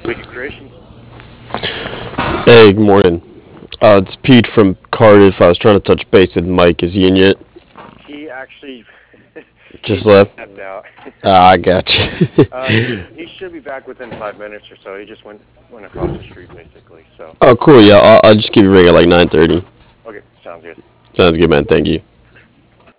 Wicked Creations. Hey, good morning. It's Pete from Cardiff. I was trying to touch base with Mike. Is he in yet? He actually he Just just left? stepped out. Ah, I got you. He should be back within 5 minutes or so. He just went across the street basically. So Oh, cool. Yeah, I'll just give you a ring at like 9:30. okay, sounds good. Sounds good, man. Thank you.